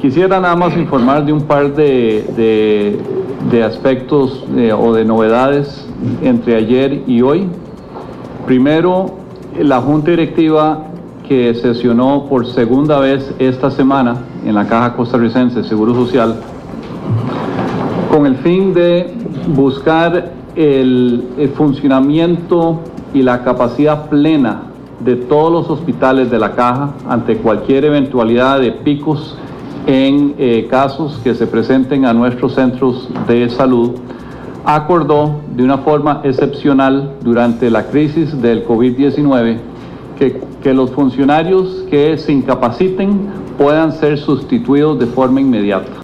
Quisiera nada más informar de un par de aspectos o de novedades entre ayer y hoy. Primero, la Junta Directiva que sesionó por segunda vez esta semana en la Caja Costarricense de Seguro Social con el fin de buscar el funcionamiento y la capacidad plena de todos los hospitales de la Caja ante cualquier eventualidad de picos en casos que se presenten a nuestros centros de salud, acordó de una forma excepcional durante la crisis del COVID-19 que los funcionarios que se incapaciten puedan ser sustituidos de forma inmediata.